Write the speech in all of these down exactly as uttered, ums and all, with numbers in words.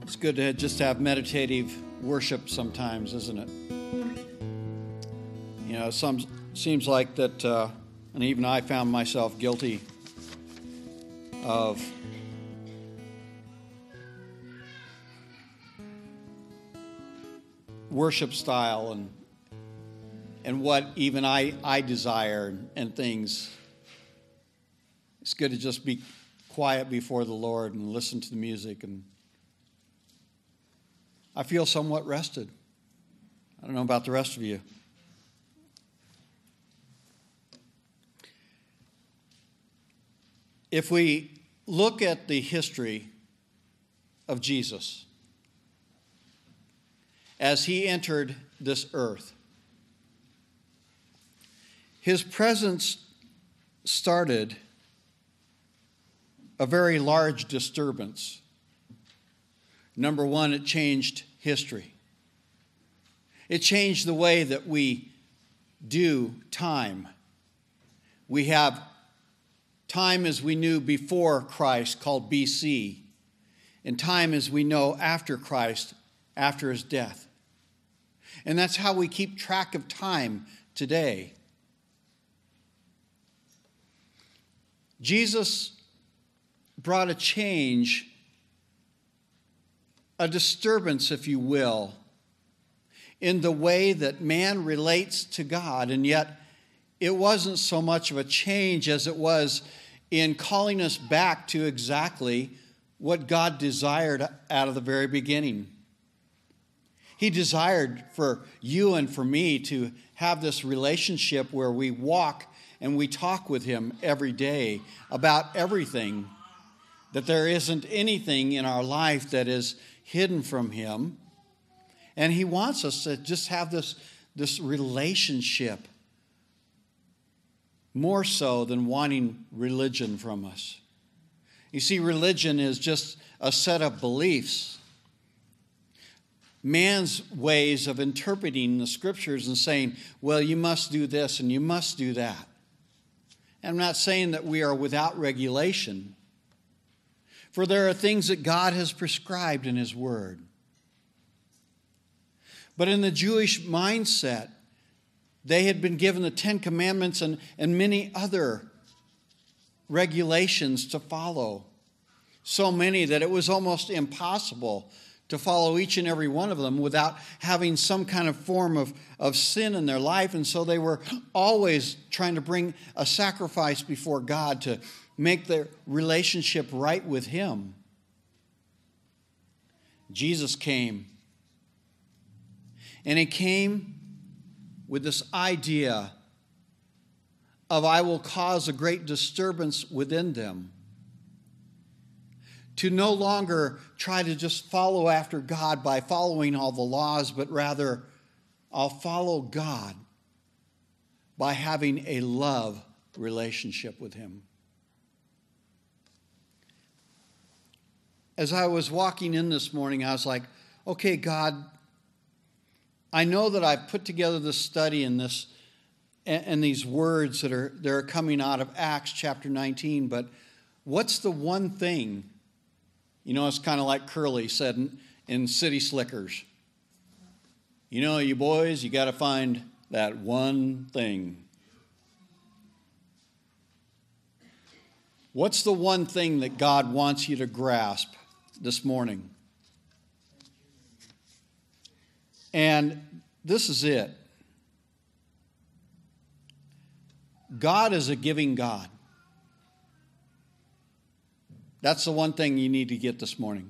It's good to just have meditative worship sometimes, isn't it? You know, some seems like that, uh, and even I found myself guilty of worship style and and what even I, I desire and, and things. It's good to just be quiet before the Lord and listen to the music, and I feel somewhat rested. I don't know about the rest of you. If we look at the history of Jesus as he entered this earth, his presence started a very large disturbance. Number one, it changed history. It changed the way that we do time. We have time as we knew before Christ, called B C, and time as we know after Christ, after his death. And that's how we keep track of time today. Jesus brought a change, a disturbance, if you will, in the way that man relates to God. And yet, it wasn't so much of a change as it was in calling us back to exactly what God desired out of the very beginning. He desired for you and for me to have this relationship where we walk and we talk with him every day about everything, that there isn't anything in our life that is hidden from him. And he wants us to just have this, this relationship more so than wanting religion from us. You see, religion is just a set of beliefs, man's ways of interpreting the scriptures and saying, well, you must do this and you must do that. And I'm not saying that we are without regulation, for there are things that God has prescribed in his word. But in the Jewish mindset, they had been given the Ten Commandments and, and many other regulations to follow. So many that it was almost impossible to follow each and every one of them without having some kind of form of, of sin in their life. And so they were always trying to bring a sacrifice before God to make their relationship right with him. Jesus came. And he came with this idea of I will cause a great disturbance within them. To no longer try to just follow after God by following all the laws, but rather I'll follow God by having a love relationship with him. As I was walking in this morning, I was like, okay, God, I know that I've put together this study and this and these words that are that are coming out of Acts chapter nineteen, but what's the one thing? You know, it's kind of like Curly said in, in City Slickers. You know, you boys, you got to find that one thing. What's the one thing that God wants you to grasp this morning? And this is it. God is a giving God. That's the one thing you need to get this morning.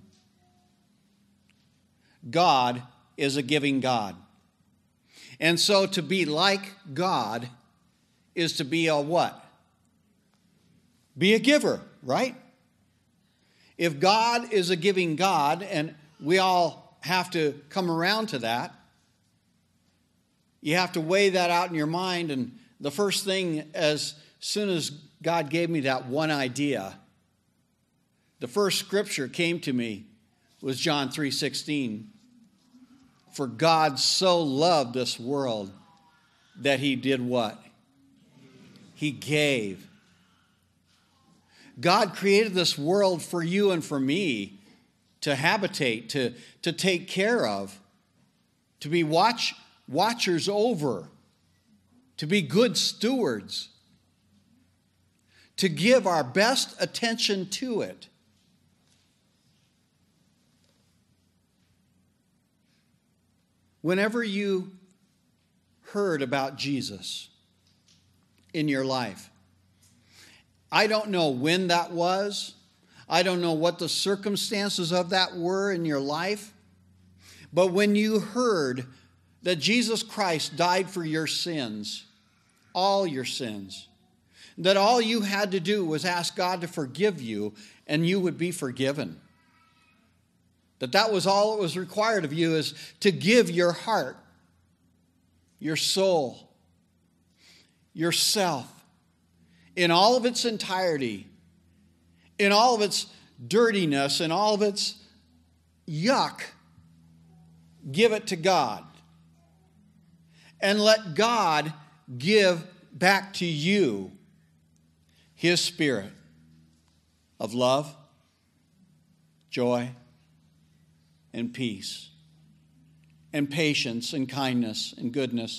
God is a giving God. And so to be like God is to be a what? Be a giver, right? If God is a giving God, and we all have to come around to that, you have to weigh that out in your mind. And the first thing, as soon as God gave me that one idea, the first scripture came to me was John three sixteen. For God so loved this world that he did what? He gave. God created this world for you and for me to habitate, to, to take care of, to be watch, watchers over, to be good stewards, to give our best attention to it. Whenever you heard about Jesus in your life, I don't know when that was. I don't know what the circumstances of that were in your life. But when you heard that Jesus Christ died for your sins, all your sins, that all you had to do was ask God to forgive you and you would be forgiven. That that was all that was required of you, is to give your heart, your soul, yourself, in all of its entirety, in all of its dirtiness, in all of its yuck, give it to God. And let God give back to you His Spirit of love, joy, and peace, and patience, and kindness, and goodness.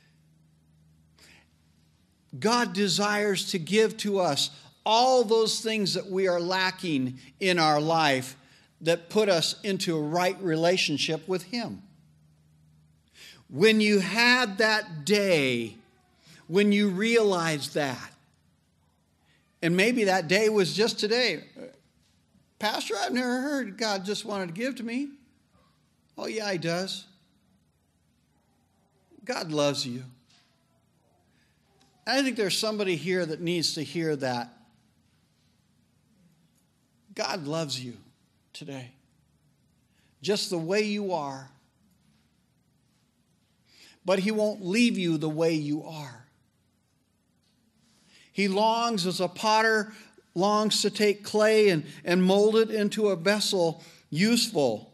God desires to give to us all those things that we are lacking in our life that put us into a right relationship with Him. When you had that day, when you realized that, and maybe that day was just today. Pastor, I've never heard God just wanted to give to me. Oh, yeah, He does. God loves you. I think there's somebody here that needs to hear that. God loves you today, just the way you are. But He won't leave you the way you are. He longs, as a potter longs to take clay and, and mold it into a vessel useful.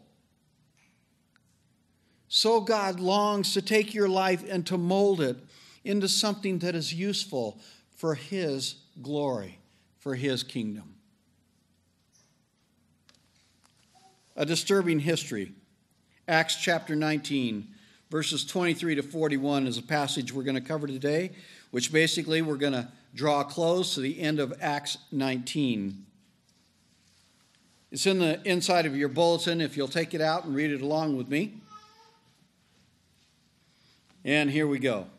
So God longs to take your life and to mold it into something that is useful for His glory, for His kingdom. A disturbing history. Acts chapter nineteen, verses twenty-three to forty-one is a passage we're going to cover today, which basically we're going to draw close to the end of Acts nineteen. It's in the inside of your bulletin, if you'll take it out and read it along with me. And here we go.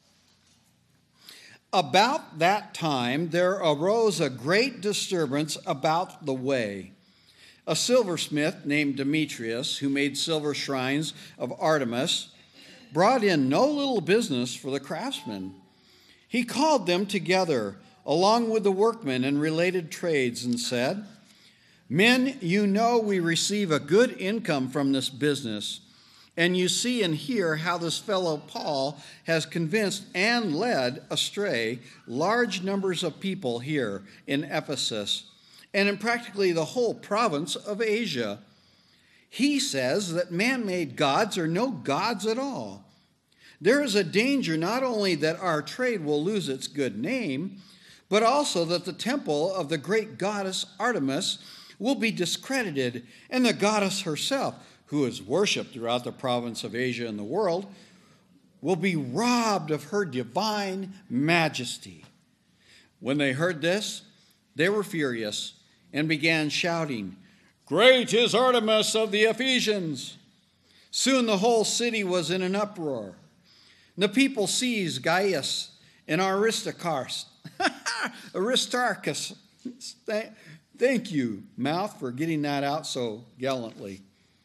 About that time, there arose a great disturbance about the way. A silversmith named Demetrius, who made silver shrines of Artemis, brought in no little business for the craftsmen. He called them together, along with the workmen and related trades, and said, "Men, you know we receive a good income from this business. And you see and hear how this fellow Paul has convinced and led astray large numbers of people here in Ephesus and in practically the whole province of Asia. He says that man-made gods are no gods at all. There is a danger not only that our trade will lose its good name, but also that the temple of the great goddess Artemis will be discredited, and the goddess herself, who is worshipped throughout the province of Asia and the world, will be robbed of her divine majesty." When they heard this, they were furious and began shouting, "Great is Artemis of the Ephesians!" Soon the whole city was in an uproar. The people seized Gaius and Aristarchus. Aristarchus. Thank you, mouth, for getting that out so gallantly.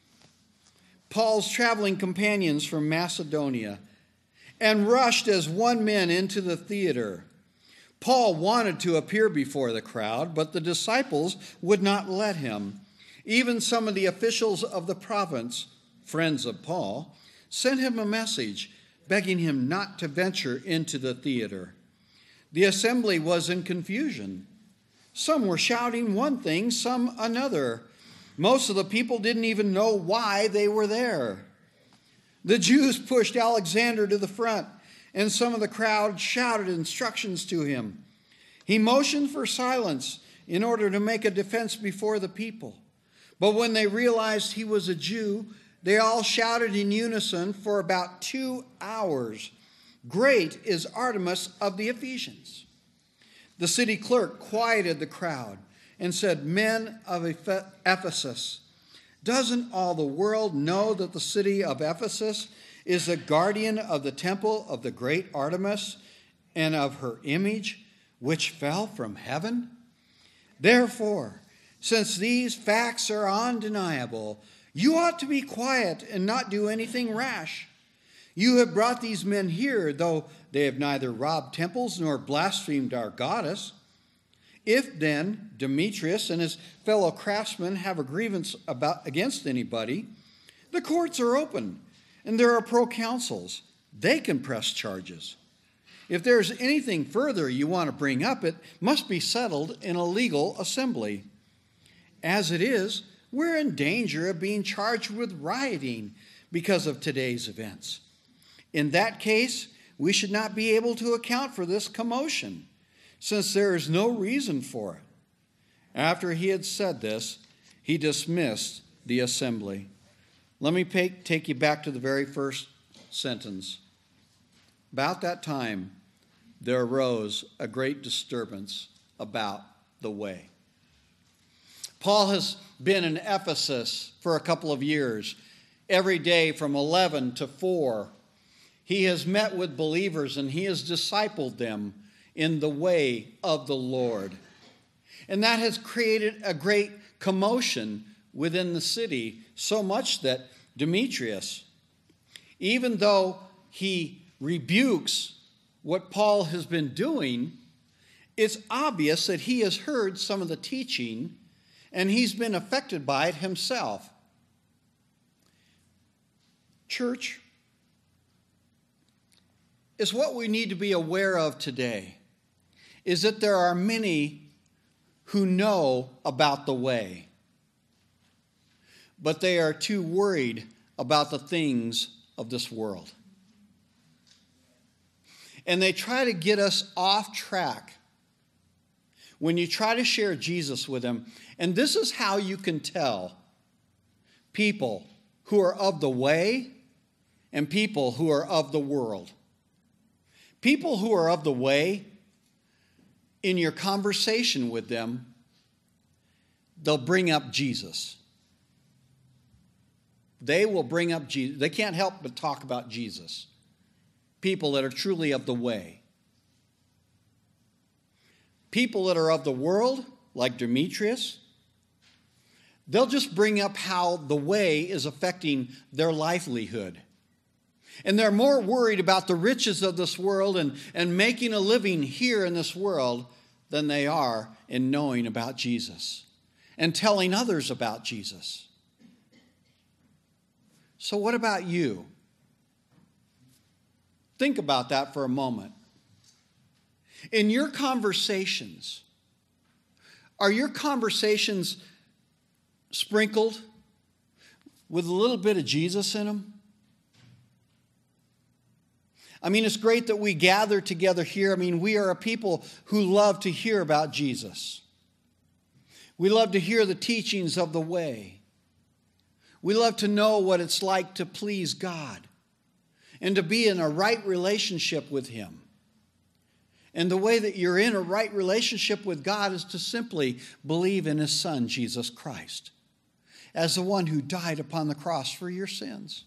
Paul's traveling companions from Macedonia, and rushed as one man into the theater. Paul wanted to appear before the crowd, but the disciples would not let him. Even some of the officials of the province, friends of Paul, sent him a message begging him not to venture into the theater. The assembly was in confusion. Some were shouting one thing, some another. Most of the people didn't even know why they were there. The Jews pushed Alexander to the front, and some of the crowd shouted instructions to him. He motioned for silence in order to make a defense before the people. But when they realized he was a Jew, they all shouted in unison for about two hours, "Great is Artemis of the Ephesians." The city clerk quieted the crowd and said, "Men of Ephesus, doesn't all the world know that the city of Ephesus is the guardian of the temple of the great Artemis and of her image, which fell from heaven? Therefore, since these facts are undeniable, you ought to be quiet and not do anything rash. You have brought these men here, though they have neither robbed temples nor blasphemed our goddess. If then Demetrius and his fellow craftsmen have a grievance about, against anybody, the courts are open, and there are proconsuls. They can press charges. If there's anything further you want to bring up, it must be settled in a legal assembly. As it is, we're in danger of being charged with rioting because of today's events. In that case, we should not be able to account for this commotion, since there is no reason for it." After he had said this, he dismissed the assembly. Let me take you back to the very first sentence. About that time, there arose a great disturbance about the way. Paul has been in Ephesus for a couple of years. Every day from eleven to four, he has met with believers and he has discipled them in the way of the Lord. And that has created a great commotion within the city, so much that Demetrius, even though he rebukes what Paul has been doing, it's obvious that he has heard some of the teaching and he's been affected by it himself. Church, is what we need to be aware of today is that there are many who know about the way, but they are too worried about the things of this world. And they try to get us off track when you try to share Jesus with them. And this is how you can tell people who are of the way and people who are of the world. People who are of the way, in your conversation with them, they'll bring up Jesus. They will bring up Jesus. They can't help but talk about Jesus. People that are truly of the way. People that are of the world, like Demetrius, they'll just bring up how the way is affecting their livelihood. And they're more worried about the riches of this world and, and making a living here in this world than they are in knowing about Jesus and telling others about Jesus. So what about you? Think about that for a moment. In your conversations, are your conversations sprinkled with a little bit of Jesus in them? I mean, it's great that we gather together here. I mean, we are a people who love to hear about Jesus. We love to hear the teachings of the way. We love to know what it's like to please God and to be in a right relationship with Him. And the way that you're in a right relationship with God is to simply believe in His Son, Jesus Christ, as the one who died upon the cross for your sins.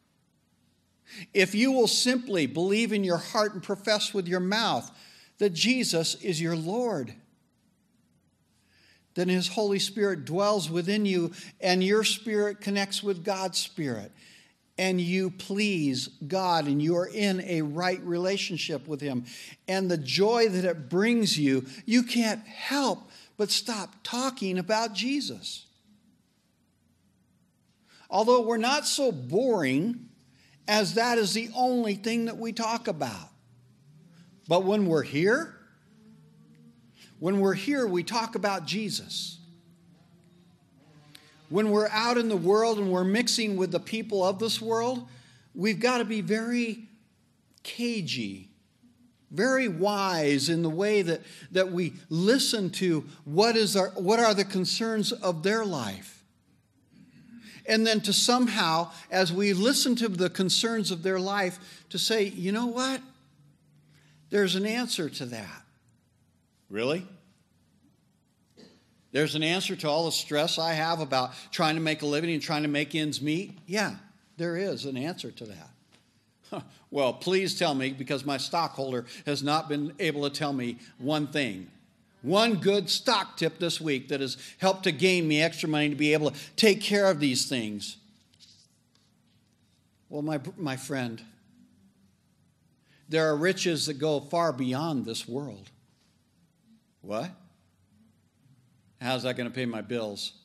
If you will simply believe in your heart and profess with your mouth that Jesus is your Lord, then His Holy Spirit dwells within you and your spirit connects with God's Spirit. And you please God and you are in a right relationship with Him. And the joy that it brings you, you can't help but stop talking about Jesus. Although we're not so boring as that is the only thing that we talk about. But when we're here, when we're here, we talk about Jesus. When we're out in the world and we're mixing with the people of this world, we've got to be very cagey, very wise in the way that, that we listen to what is our, what are the concerns of their life. And then to somehow, as we listen to the concerns of their life, to say, you know what? There's an answer to that. Really? There's an answer to all the stress I have about trying to make a living and trying to make ends meet? Yeah, there is an answer to that. Well, please tell me, because my stockholder has not been able to tell me one thing. One good stock tip this week that has helped to gain me extra money to be able to take care of these things. Well, my, my friend, there are riches that go far beyond this world. What? How's that going to pay my bills?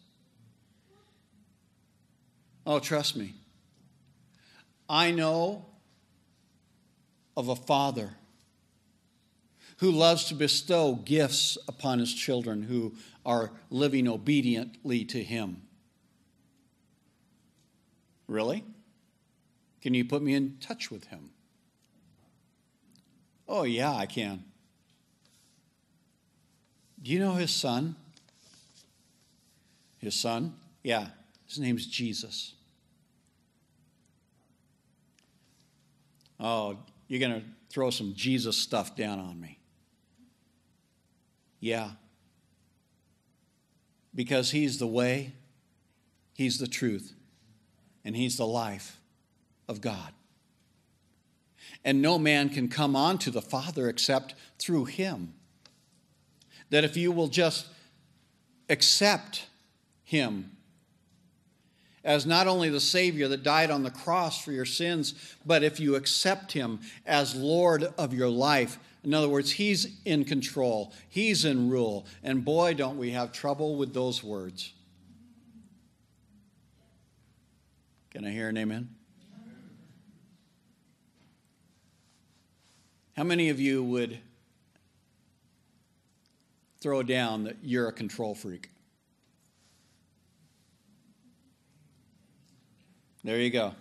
Oh, trust me. I know of a father who loves to bestow gifts upon his children who are living obediently to him. Really? Can you put me in touch with him? Oh, yeah, I can. Do you know his son? His son? Yeah, his name's Jesus. Oh, you're going to throw some Jesus stuff down on me. Yeah. Because he's the way, he's the truth, and he's the life of God. And no man can come on to the Father except through him. That if you will just accept him as not only the Savior that died on the cross for your sins, but if you accept him as Lord of your life, in other words, he's in control, he's in rule, and boy, don't we have trouble with those words. Can I hear an amen? How many of you would throw down that you're a control freak? There you go.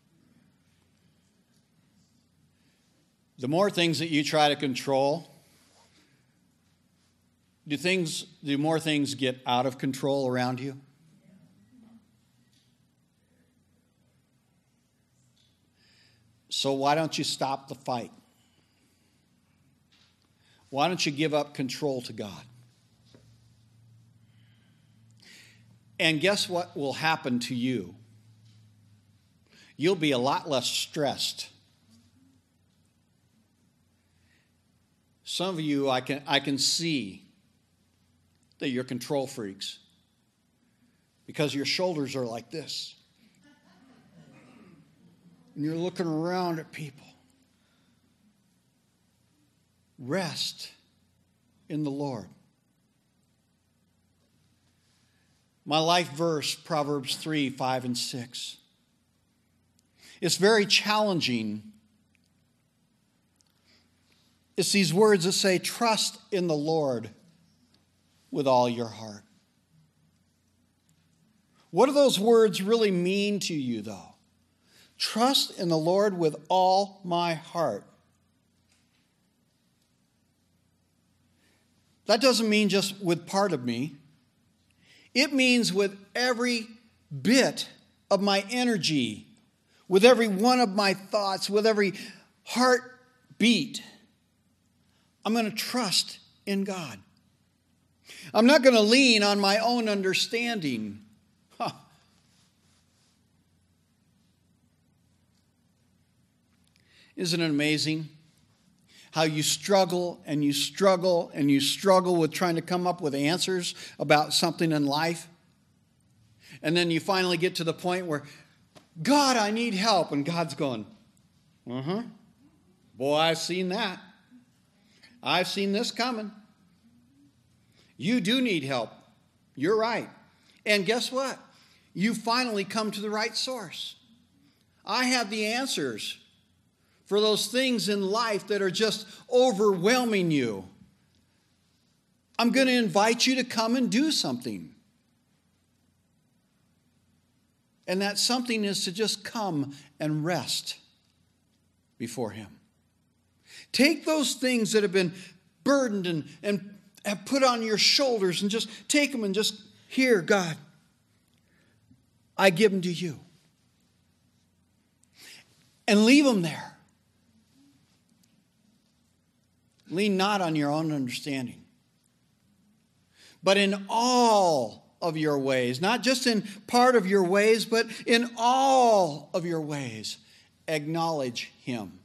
The more things that you try to control, do things, do more things get out of control around you? So why don't you stop the fight? Why don't you give up control to God? And guess what will happen to you? You'll be a lot less stressed. Some of you, I can, I can see that you're control freaks because your shoulders are like this. And you're looking around at people. Rest in the Lord. My life verse, Proverbs three, five, and six. It's very challenging. It's these words that say, trust in the Lord with all your heart. What do those words really mean to you, though? Trust in the Lord with all my heart. That doesn't mean just with part of me. It means with every bit of my energy, with every one of my thoughts, with every heartbeat. I'm going to trust in God. I'm not going to lean on my own understanding. Huh. Isn't it amazing how you struggle and you struggle and you struggle with trying to come up with answers about something in life? And then you finally get to the point where, God, I need help. And God's going, uh-huh. Boy, I've seen that. I've seen this coming. You do need help. You're right. And guess what? You finally come to the right source. I have the answers for those things in life that are just overwhelming you. I'm going to invite you to come and do something. And that something is to just come and rest before him. Take those things that have been burdened and, and have put on your shoulders and just take them and just, here, God, I give them to you. And leave them there. Lean not on your own understanding, but in all of your ways, not just in part of your ways, but in all of your ways, acknowledge him.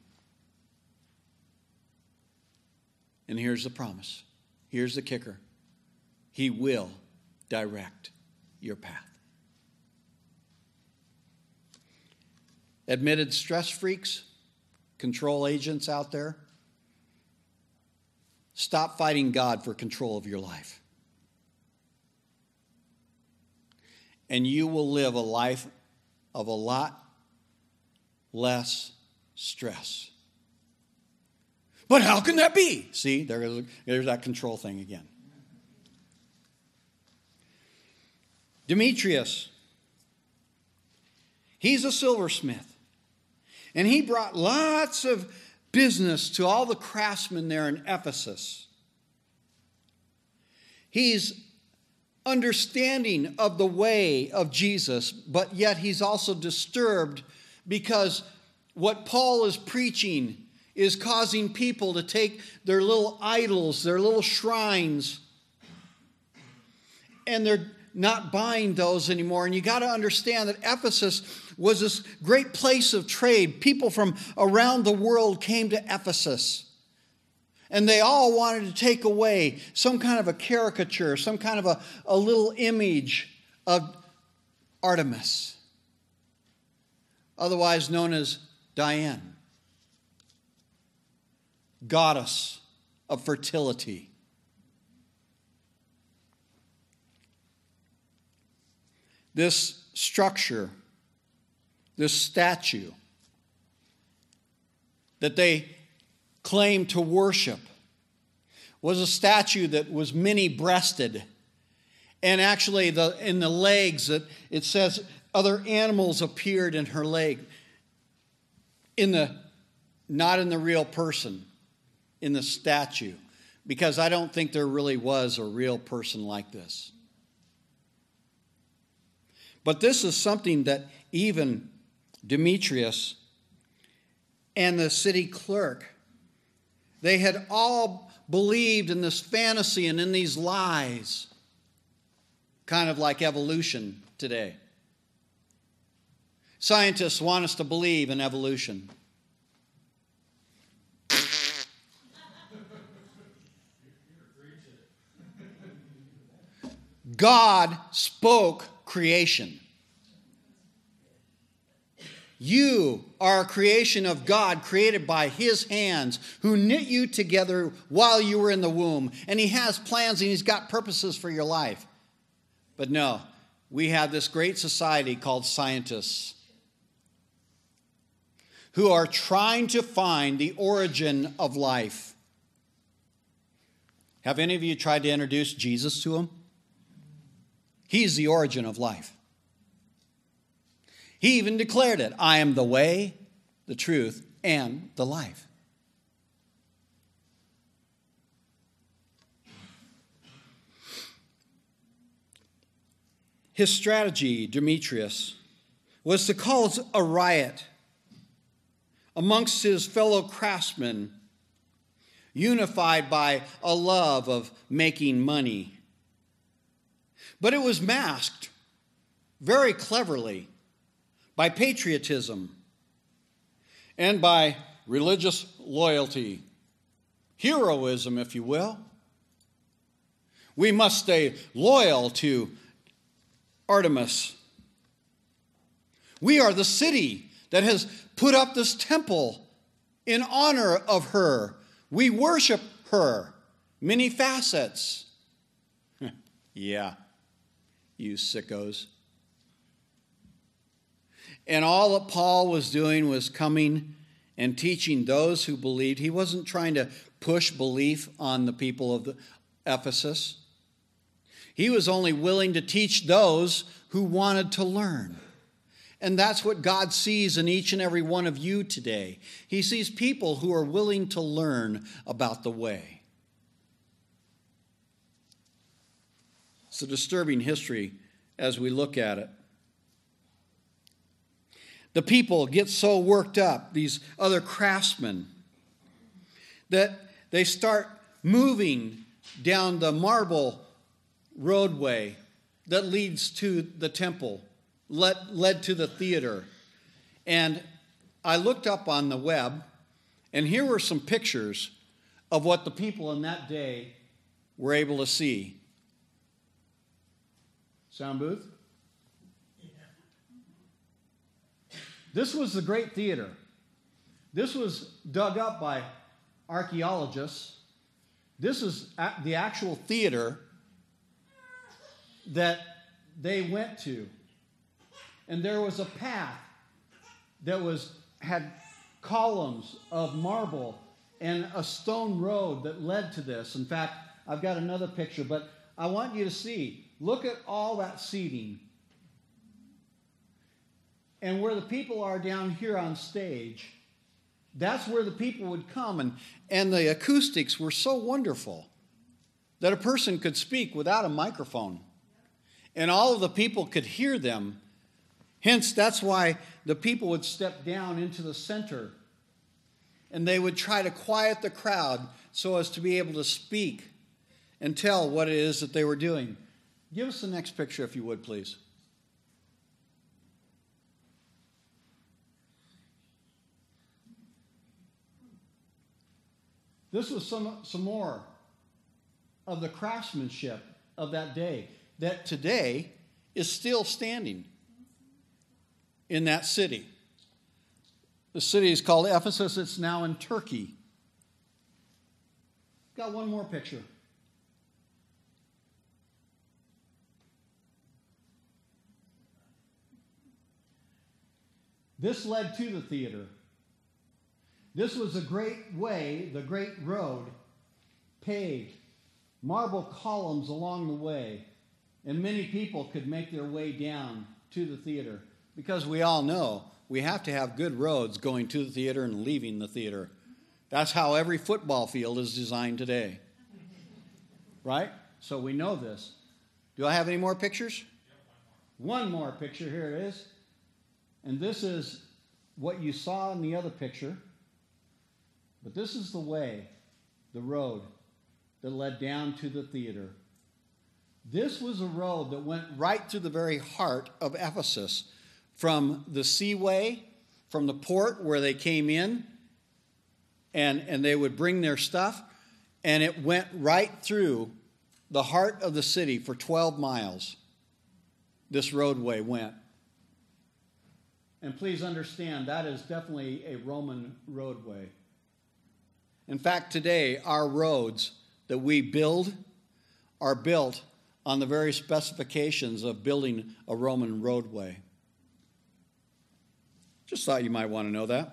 And here's the promise. Here's the kicker. He will direct your path. Admitted stress freaks, control agents out there, stop fighting God for control of your life. And you will live a life of a lot less stress. But how can that be? See, there is, there's that control thing again. Demetrius, he's a silversmith. And he brought lots of business to all the craftsmen there in Ephesus. He's understanding of the way of Jesus, but yet he's also disturbed because what Paul is preaching is causing people to take their little idols, their little shrines, and they're not buying those anymore. And you got to understand that Ephesus was this great place of trade. People from around the world came to Ephesus. And they all wanted to take away some kind of a caricature, some kind of a, a little image of Artemis, otherwise known as Diane, goddess of fertility. This structure, this statue that they claimed to worship was a statue that was many-breasted. And actually, the, in the legs, it, it says other animals appeared in her leg. In the, not in the real person, in the statue. Because I don't think there really was a real person like this. But this is something that even Demetrius and the city clerk, they had all believed in this fantasy and in these lies, kind of like evolution today. Scientists want us to believe in evolution. God spoke creation. You are a creation of God, created by his hands, who knit you together while you were in the womb. And he has plans and he's got purposes for your life. But no, we have this great society called scientists who are trying to find the origin of life. Have any of you tried to introduce Jesus to them? He's the origin of life. He even declared it. I am the way, the truth, and the life. His strategy, Demetrius, was to cause a riot amongst his fellow craftsmen, unified by a love of making money. But it was masked very cleverly by patriotism and by religious loyalty, heroism, if you will. We must stay loyal to Artemis. We are the city that has put up this temple in honor of her. We worship her. Many facets. Yeah. You sickos. And all that Paul was doing was coming and teaching those who believed. He wasn't trying to push belief on the people of the Ephesus. He was only willing to teach those who wanted to learn. And that's what God sees in each and every one of you today. He sees people who are willing to learn about the way. It's a disturbing history as we look at it. The people get so worked up, these other craftsmen, that they start moving down the marble roadway that leads to the temple, led, led to the theater. And I looked up on the web, and here were some pictures of what the people in that day were able to see. Sound booth? This was the Great Theater. This was dug up by archaeologists. This is the actual theater that they went to. And there was a path that was had columns of marble and a stone road that led to this. In fact, I've got another picture, but I want you to see. Look at all that seating. And where the people are down here on stage, that's where the people would come. And, and the acoustics were so wonderful that a person could speak without a microphone. And all of the people could hear them. Hence, that's why the people would step down into the center. And they would try to quiet the crowd so as to be able to speak and tell what it is that they were doing. Give us the next picture, if you would, please. This was some, some more of the craftsmanship of that day that today is still standing in that city. The city is called Ephesus. It's now in Turkey. Got one more picture. This led to the theater. This was a great way, the great road, paved, marble columns along the way, and many people could make their way down to the theater. Because we all know we have to have good roads going to the theater and leaving the theater. That's how every football field is designed today. Right? So we know this. Do I have any more pictures? One more picture. Here it is. And this is what you saw in the other picture. But this is the way, the road that led down to the theater. This was a road that went right through the very heart of Ephesus, from the seaway, from the port where they came in, and, and they would bring their stuff, and it went right through the heart of the city for twelve miles. This roadway went. And please understand, that is definitely a Roman roadway. In fact, today, our roads that we build are built on the very specifications of building a Roman roadway. Just thought you might want to know that.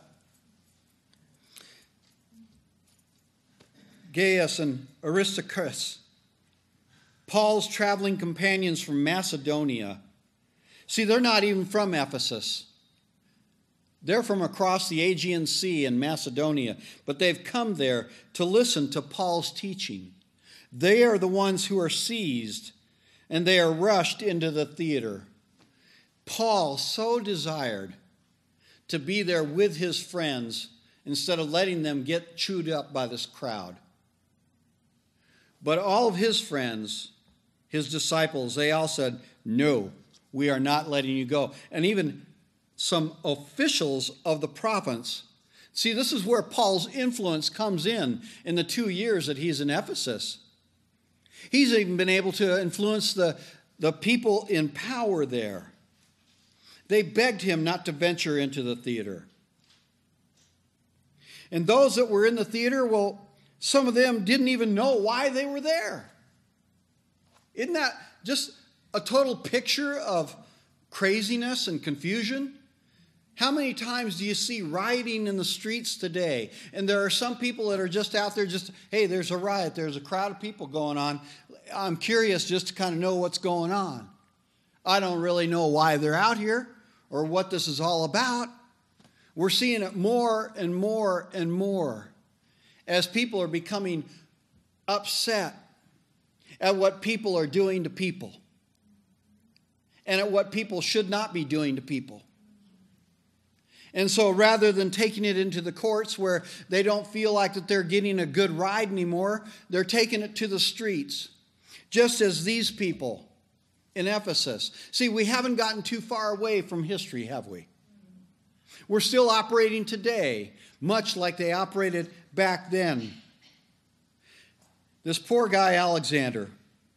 Gaius and Aristarchus, Paul's traveling companions from Macedonia. See, they're not even from Ephesus. They're from across the Aegean Sea in Macedonia, but they've come there to listen to Paul's teaching. They are the ones who are seized, and they are rushed into the theater. Paul so desired to be there with his friends instead of letting them get chewed up by this crowd. But all of his friends, his disciples, they all said, "No, we are not letting you go." And even some officials of the province. See, this is where Paul's influence comes in in the two years that he's in Ephesus. He's even been able to influence the, the people in power there. They begged him not to venture into the theater. And those that were in the theater, well, some of them didn't even know why they were there. Isn't that just a total picture of craziness and confusion? How many times do you see rioting in the streets today? And there are some people that are just out there just, hey, there's a riot. There's a crowd of people going on. I'm curious just to kind of know what's going on. I don't really know why they're out here or what this is all about. We're seeing it more and more and more as people are becoming upset at what people are doing to people and at what people should not be doing to people. And so rather than taking it into the courts where they don't feel like that they're getting a good ride anymore, they're taking it to the streets. Just as these people in Ephesus. See, we haven't gotten too far away from history, have we? We're still operating today, much like they operated back then. This poor guy, Alexander,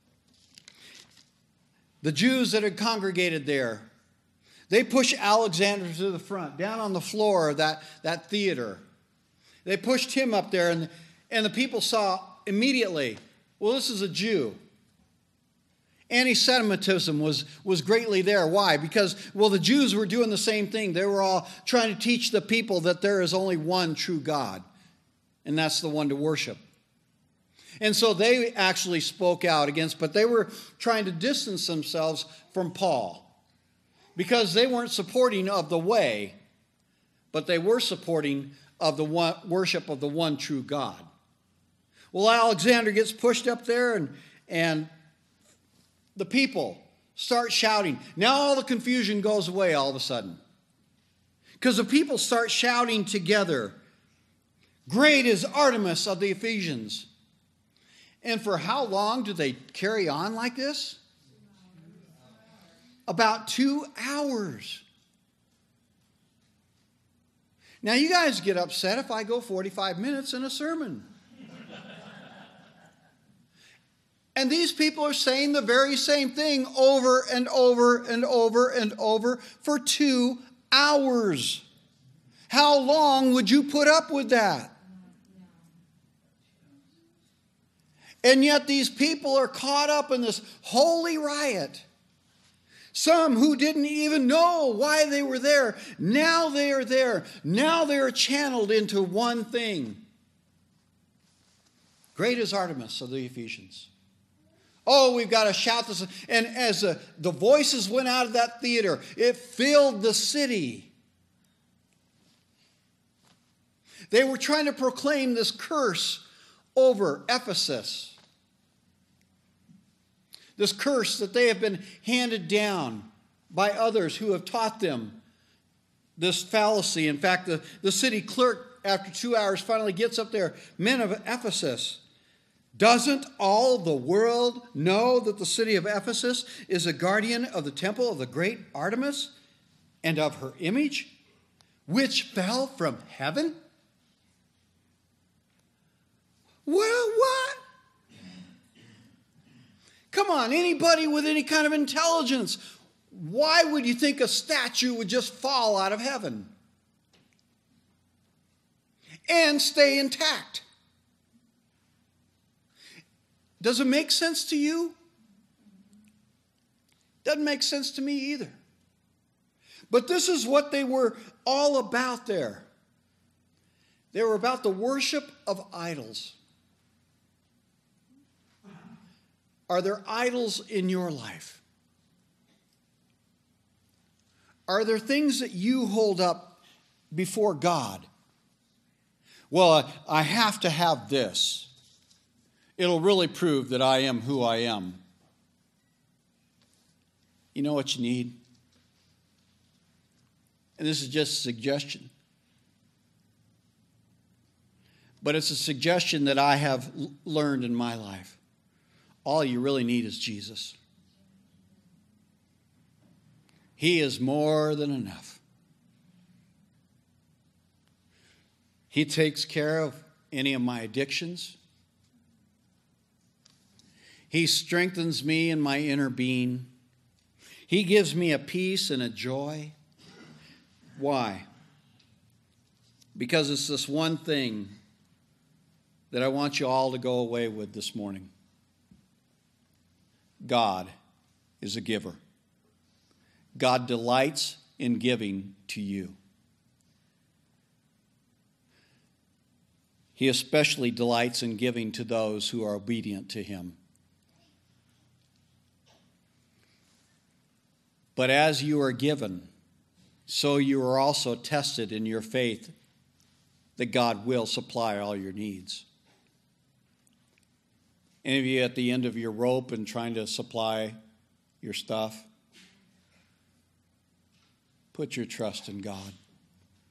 the Jews that had congregated there, they push Alexander to the front, down on the floor of that, that theater. They pushed him up there, and, and the people saw immediately, well, this is a Jew. Anti-Semitism was, was greatly there. Why? Because, well, the Jews were doing the same thing. They were all trying to teach the people that there is only one true God, and that's the one to worship. And so they actually spoke out against, but they were trying to distance themselves from Paul because they weren't supporting of the way, but they were supporting of the one, worship of the one true God. Well, Alexander gets pushed up there, and, and the people start shouting. Now all the confusion goes away all of a sudden. Because the people start shouting together, "Great is Artemis of the Ephesians." And for how long do they carry on like this? About two hours. Now you guys get upset if I go forty-five minutes in a sermon. And these people are saying the very same thing over and over and over and over for two hours. How long would you put up with that? And yet these people are caught up in this holy riot. Some who didn't even know why they were there, now they are there. Now they are channeled into one thing. Great is Artemis of the Ephesians. Oh, we've got to shout this. And as the, the voices went out of that theater, it filled the city. They were trying to proclaim this curse over Ephesus. This curse that they have been handed down by others who have taught them this fallacy. In fact, the, the city clerk, after two hours, finally gets up there. Men of Ephesus, doesn't all the world know that the city of Ephesus is a guardian of the temple of the great Artemis and of her image, which fell from heaven? Well, what? Come on, anybody with any kind of intelligence, why would you think a statue would just fall out of heaven and stay intact? Does it make sense to you? Doesn't make sense to me either. But this is what they were all about there. They were about the worship of idols. Are there idols in your life? Are there things that you hold up before God? Well, I have to have this. It'll really prove that I am who I am. You know what you need? And this is just a suggestion. But it's a suggestion that I have l- learned in my life. All you really need is Jesus. He is more than enough. He takes care of any of my addictions. He strengthens me in my inner being. He gives me a peace and a joy. Why? Because it's this one thing that I want you all to go away with this morning. God is a giver. God delights in giving to you. He especially delights in giving to those who are obedient to him. But as you are given, so you are also tested in your faith that God will supply all your needs. Any of you at the end of your rope and trying to supply your stuff? Put your trust in God.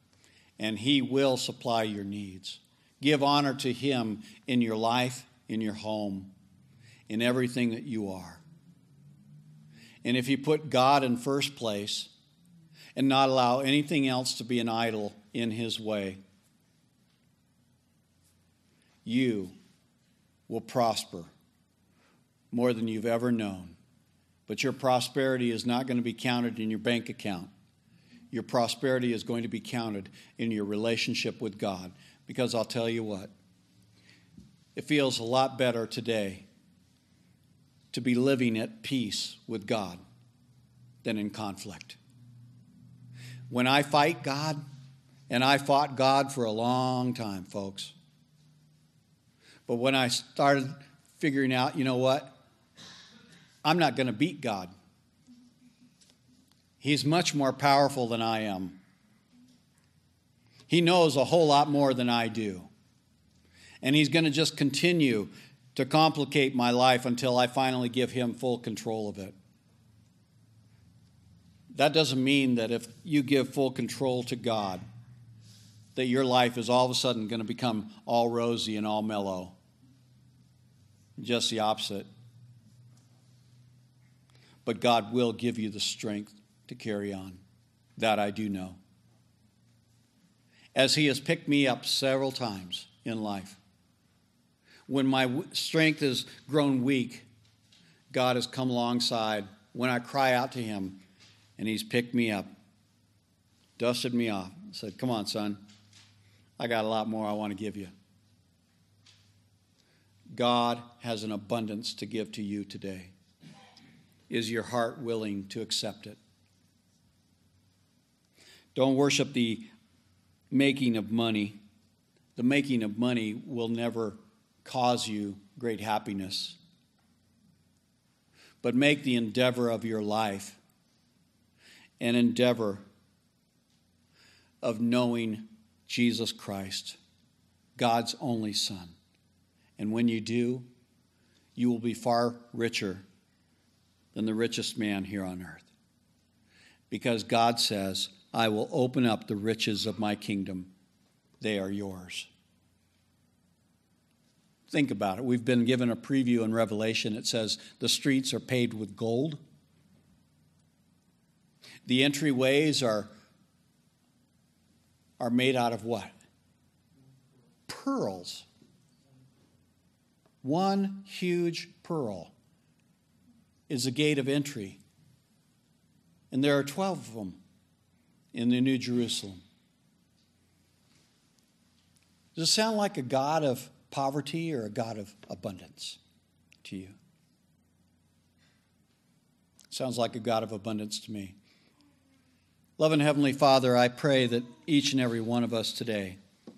and he will supply your needs. Give honor to him in your life, in your home, in everything that you are. And if you put God in first place and not allow anything else to be an idol in his way, you will prosper more than you've ever known. But your prosperity is not going to be counted in your bank account. Your prosperity is going to be counted in your relationship with God. Because I'll tell you what, it feels a lot better today to be living at peace with God than in conflict. When I fight God, and I fought God for a long time, folks, but when I started figuring out, you know what, I'm not going to beat God. He's much more powerful than I am. He knows a whole lot more than I do. And he's going to just continue to complicate my life until I finally give him full control of it. That doesn't mean that if you give full control to God, that your life is all of a sudden going to become all rosy and all mellow. Just the opposite. But God will give you the strength to carry on. That I do know. As he has picked me up several times in life. When my strength has grown weak, God has come alongside. When I cry out to him, and he's picked me up, dusted me off, and said, come on, son, I got a lot more I want to give you. God has an abundance to give to you today. Is your heart willing to accept it? Don't worship the making of money. The making of money will never cause you great happiness. But make the endeavor of your life an endeavor of knowing Jesus Christ, God's only Son. And when you do, you will be far richer than the richest man here on earth. Because God says, I will open up the riches of my kingdom. They are yours. Think about it. We've been given a preview in Revelation. It says the streets are paved with gold. The entryways are, are made out of what? Pearls. One huge pearl is the gate of entry. And there are twelve of them in the New Jerusalem. Does it sound like a God of poverty or a God of abundance to you? Sounds like a God of abundance to me. Loving Heavenly Father, I pray that each and every one of us today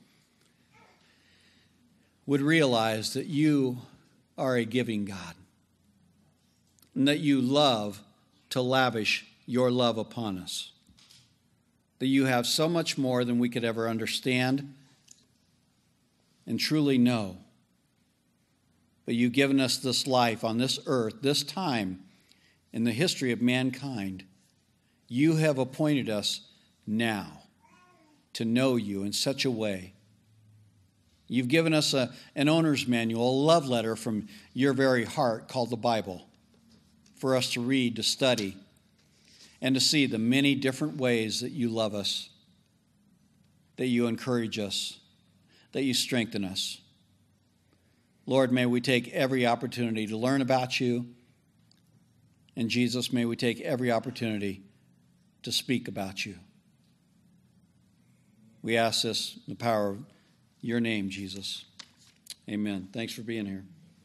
would realize that you are a giving God and that you love to lavish your love upon us. That you have so much more than we could ever understand and truly know. But you've given us this life on this earth, this time in the history of mankind. You have appointed us now to know you in such a way. You've given us a, an owner's manual, a love letter from your very heart called the Bible for us to read, to study, and to see the many different ways that you love us, that you encourage us, that you strengthen us. Lord, may we take every opportunity to learn about you. And Jesus, may we take every opportunity to speak about you. We ask this in the power of your name, Jesus. Amen. Thanks for being here.